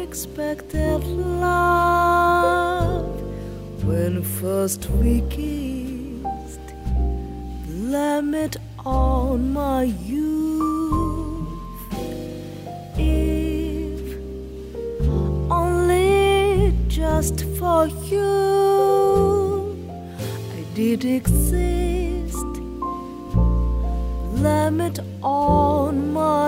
unexpected love. When first we kissed, limit on my youth. If only just for you I did exist, limit on my